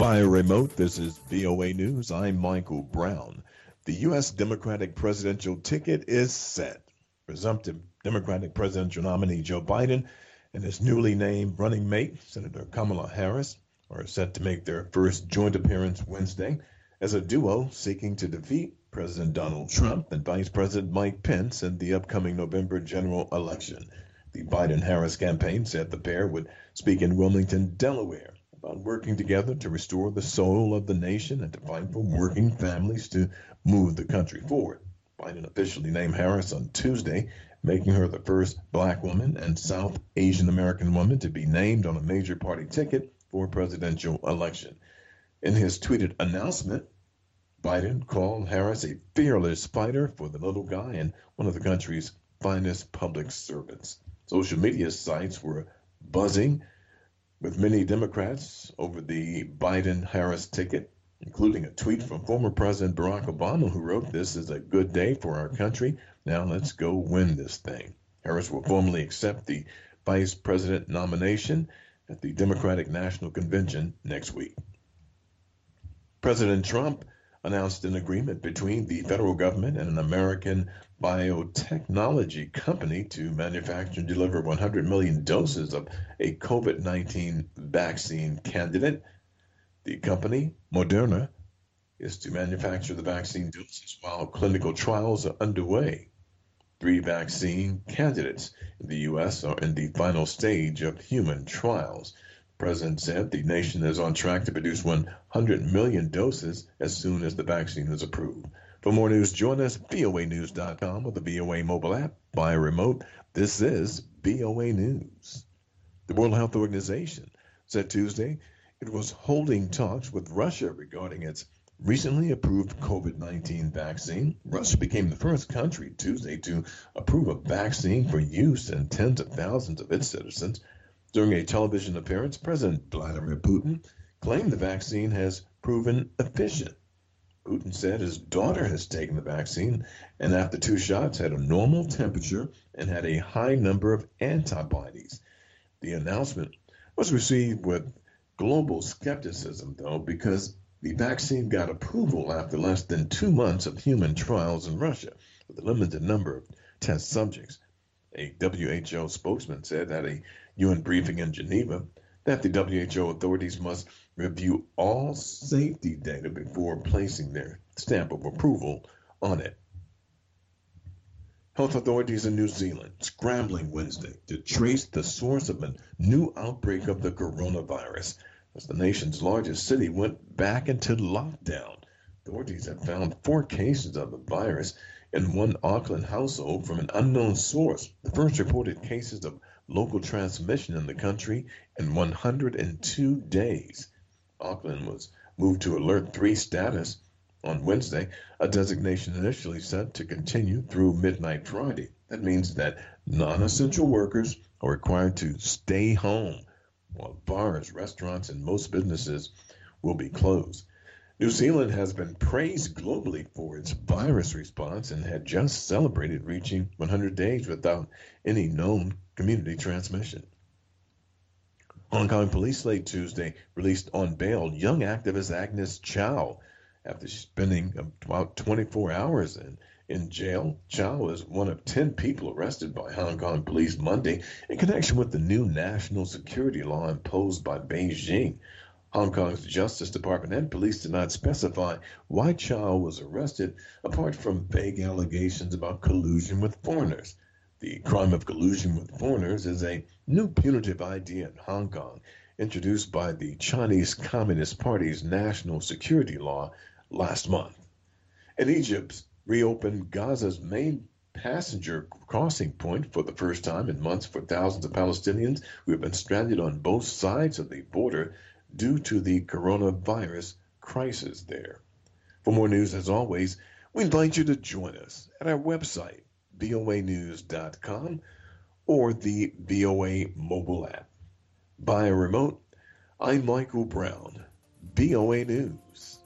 By remote, this is VOA News. I'm Michael Brown. The U.S. Democratic presidential ticket is set. Presumptive Democratic presidential nominee Joe Biden and his newly named running mate, Senator Kamala Harris, are set to make their first joint appearance Wednesday as a duo seeking to defeat President Donald Trump and Vice President Mike Pence in the upcoming November general election. The Biden-Harris campaign said the pair would speak in Wilmington, Delaware, about working together to restore the soul of the nation and to fight for working families to move the country forward. Biden officially named Harris on Tuesday, making her the first black woman and South Asian American woman to be named on a major party ticket for a presidential election. In his tweeted announcement, Biden called Harris a fearless fighter for the little guy and one of the country's finest public servants. Social media sites were buzzing with many Democrats over the Biden-Harris ticket, including a tweet from former President Barack Obama, who wrote, "This is a good day for our country. Now let's go win this thing." Harris will formally accept the vice president nomination at the Democratic National Convention next week. President Trump announced an agreement between the federal government and an American biotechnology company to manufacture and deliver 100 million doses of a COVID-19 vaccine candidate. The company, Moderna, is to manufacture the vaccine doses while clinical trials are underway. 3 vaccine candidates in the U.S. are in the final stage of human trials. The president said the nation is on track to produce 100 million doses as soon as the vaccine is approved. For more news, join us voanews.com or the VOA mobile app by remote. This is VOA News. The World Health Organization said Tuesday it was holding talks with Russia regarding its recently approved COVID-19 vaccine. Russia became the first country Tuesday to approve a vaccine for use in tens of thousands of its citizens. During a television appearance, President Vladimir Putin claimed the vaccine has proven efficient. Putin said his daughter has taken the vaccine and after 2 shots had a normal temperature and had a high number of antibodies. The announcement was received with global skepticism, though, because the vaccine got approval after less than 2 months of human trials in Russia with a limited number of test subjects. A WHO spokesman said at a UN briefing in Geneva that the WHO authorities must review all safety data before placing their stamp of approval on it. Health authorities in New Zealand scrambling Wednesday to trace the source of a new outbreak of the coronavirus as the nation's largest city went back into lockdown. Authorities have found 4 cases of the virus in one Auckland household from an unknown source, the first reported cases of local transmission in the country in 102 days. Auckland was moved to Alert 3 status on Wednesday, a designation initially set to continue through midnight Friday. That means that non-essential workers are required to stay home, while bars, restaurants, and most businesses will be closed. New Zealand has been praised globally for its virus response and had just celebrated reaching 100 days without any known community transmission. Hong Kong police late Tuesday released on bail young activist Agnes Chow after spending about 24 hours in jail. Chow is one of 10 people arrested by Hong Kong police Monday in connection with the new national security law imposed by Beijing. Hong Kong's Justice Department and police did not specify why Chow was arrested, apart from vague allegations about collusion with foreigners. The crime of collusion with foreigners is a new punitive idea in Hong Kong, introduced by the Chinese Communist Party's national security law last month. And Egypt reopened Gaza's main passenger crossing point for the first time in months for thousands of Palestinians who have been stranded on both sides of the border due to the coronavirus crisis there. For more news, as always, we invite you to join us at our website, voanews.com, or the VOA mobile app. By a remote, I'm Michael Brown, VOA News.